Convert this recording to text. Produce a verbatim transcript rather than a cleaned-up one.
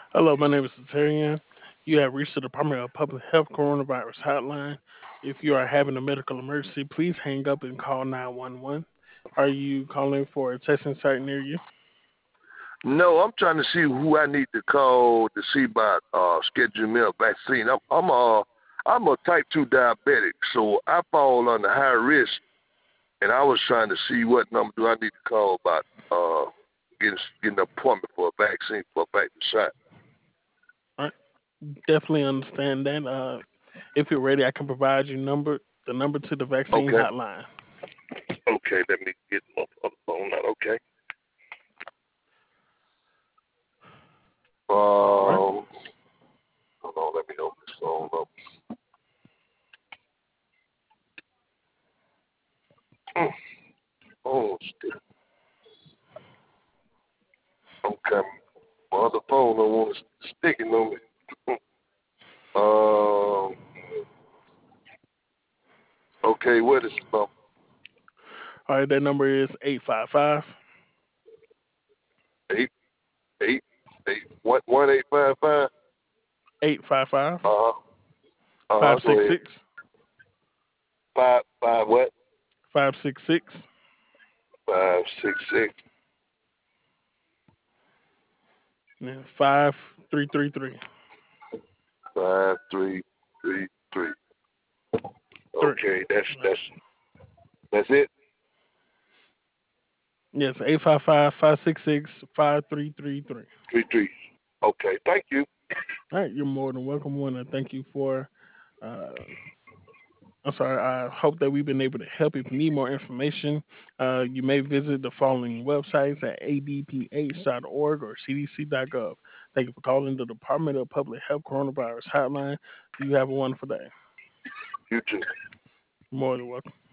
Hello, my name is Cetarian. You have reached the Department of Public Health Coronavirus Hotline. If you are having a medical emergency, please hang up and call nine one one. Are you calling for a testing site near you? No, I'm trying to see who I need to call to see about uh scheduling me a vaccine. I'm I'm uh I'm a type two diabetic, so I fall under high risk, and I was trying to see what number do I need to call about uh getting getting an appointment for a vaccine for a vaccine shot. All right, definitely understand that. Uh, if you're ready, I can provide you number the number to the vaccine Okay, hotline. okay, let me get my other phone out. Okay, All right. um, hold on, let me open this phone up. Mm, Oh, still okay. My other phone don't want to stick it on me. Um, okay, what is the number? All right, that number is eight five five, Eight, eight, eight, one, one, eight, five, five. eight five five, Uh huh. Uh huh. five Go six ahead. six, Five, five, what? five six six, Five, six, six, and five three three three. five, three, three, three. Three. Okay, that's All right. that's that's it. Yes, eight five five, five six six, five three three three. Three, three. Okay, thank you. All right, you're more than welcome. I want to thank you for. Uh, I'm sorry. I hope that we've been able to help. If you need more information, uh, you may visit the following websites at a d p h dot org or c d c dot gov. Thank you for calling the Department of Public Health Coronavirus Hotline. You have a wonderful day. You too. More than welcome.